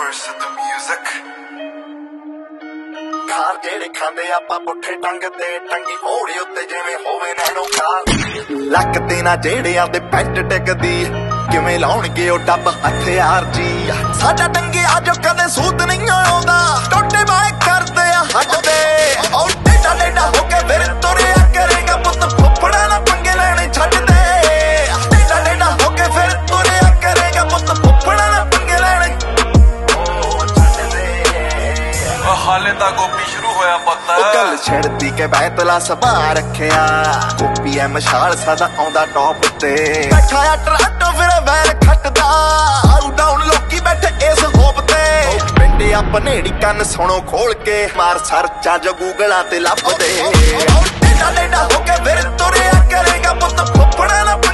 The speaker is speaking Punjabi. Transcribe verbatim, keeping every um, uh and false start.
verse of the music. ਖਾਰ ਜਿਹੜੇ ਖਾਂਦੇ ਆਪਾਂ ਪੁੱਠੇ ਟੰਗ ਤੇ ਟੰਗੀ ਹੋੜੇ ਉੱਤੇ ਜਿਵੇਂ ਹੋਵੇ ਨੈਣੋ ਖਾਰ ਲੱਕ ਤੇ ਨਾ ਜਿਹੜੇ ਆਂਦੇ ਪੈਂਟ ਟਿਕਦੀ ਕਿਵੇਂ ਲਾਉਣਗੇ ਉਹ ਡੱਬ ਹਥਿਆਰ ਜੀ ਸਾਡਾ ਟੰਗੇ ਆਜੋ ਕਦੇ ਸੂਤ ਨਹੀਂ ਆਉਂਦਾ ਟੋਟੇ ਬਾਏ ਕਰਦੇ ਆ ਹੱਟ ਦੇ ਉਹ ਟੇਡਾ ਟੇਡਾ ਹੋ ਕੇ ਫਿਰ ਤੁਰਿਆ ਕਰੇਗਾ ਪੁੱਤ ਫੁੱਫੜਾ ਨਾ ਪੰਗੇ ਲੈਣੇ ਛੱਡ ਦੇ ਟੇਡਾ ਟੇਡਾ ਹੋ ਕੇ ਫਿਰ ਤੁਰਿਆ ਕਰੇਗਾ ਪੁੱਤ ਫੁੱਫੜਾ ਨਾ ਪੰਗੇ ਲੈਣੇ ਉਹ ਛੱਡ ਦੇ ਹਾਲੇ ਤਾਂ ਗੋਪੀ ਸ਼ੁਰੂ ਹੋਇਆ ਪਤਾ ਉਹ ਗੱਲ ਛੜਦੀ ਕੇ ਬੈਤਲਾ ਸਭਾ ਰੱਖਿਆ ਗੋਪੀ ਐ ਮਸ਼ਾਲ ਸਦਾ ਆਉਂਦਾ ਟੌਪ ਤੇ ਬੈਠਾ ਆ ਟਰਾਟੋ ਫਿਰ ਵੈਰ ਖੱਟਦਾ ਆਊ ਡਾਊਨ ਲੋਕੀ ਬੈਠੇ ਇਸ ਹੋਪ ਤੇ ਪਿੰਡੇ ਆ ਪਨੇੜੀ ਕੰਨ ਸੁਣੋ ਖੋਲ ਕੇ ਮਾਰ ਸਰਚਾਂ ਜੋ ਗੂਗਲਾਂ ਤੇ ਲੱਭਦੇ ਟੇਡਾ ਟੇਡਾ ਹੋ ਕੇ ਫਿਰ ਤੁਰਿਆ ਕਰੇਗਾ ਪੁੱਤ ਫੁੱਫੜਾ ਨਾ